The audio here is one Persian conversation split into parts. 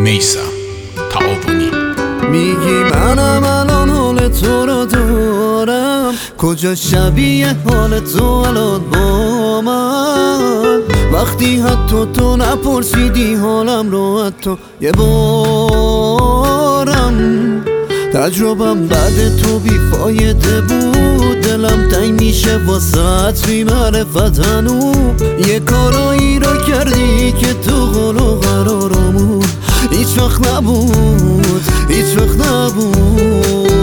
میثم تعاونی. میگی منم الان حال تو رو دارم، کجا شبیه حال تو الان با من؟ وقتی حتی تو نپرسیدی حالم رو حتی یه بارم. تجربم بعد تو بیفایده بود، دلم تنگ میشه واسه بی معرفتنو. یه کارایی رو کردی که تو قول و قرارمون هیچ وقت نبود، هیچ وقت نبود.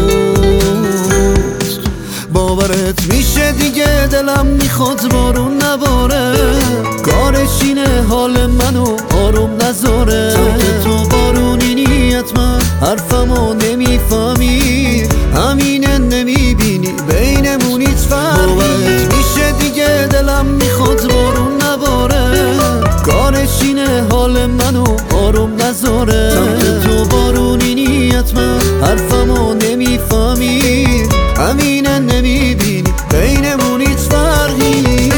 باورت میشه دیگه دلم میخواد بارون نباره، کارش اینه حال منو آروم نذاره. سمت تو بارونی نیت من حرفمو نمیفهمی، همینه نمیبینی بینمون هیچ فرقی. باورت میشه دیگه دلم میخواد بارون نباره، کارش اینه حال منو آروم نذاره. سمت تو بارونی نیت من حرفمو نمیفهمی، همینه نمیبینی بینمون هیچ فرقی.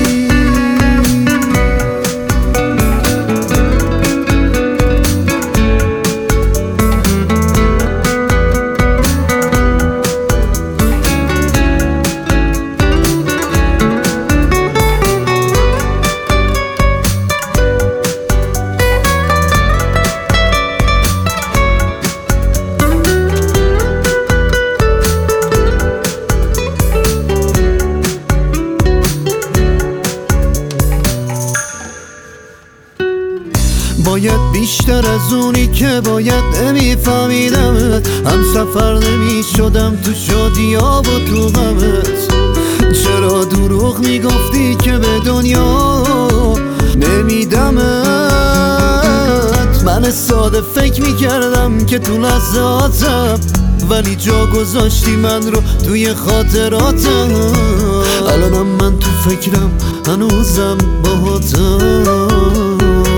باید بیشتر از اونی که باید نمیفهمیدمت، هم سفر نمیشدم تو شادیا و تو غمت. چرا دروغ میگفتی که به دنیا نمیدمت؟ من ساده فکر میکردم که تو لحظاتم، ولی جا گذاشتی من رو توی خاطراتم. الانم من تو فکرم هنوزم باهاتم.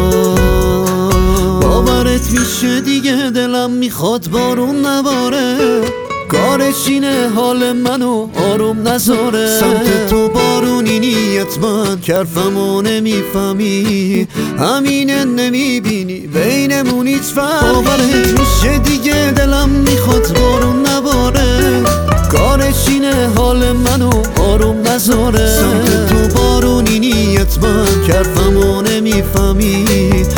باورت میشه دیگه دلم میخواد بارون نباره، کارش اینه حال منو آروم نذاره. سمت تو بارونی نیت من حرفمو نمیفهمی، همینه نمیبینی بینمون هیچ فرقی. باورت میشه دیگه دلم میخواد بارون نباره، کارش اینه حال منو آروم نذاره. سمت تو بارونی نیت من حرفمو نمیفهمی،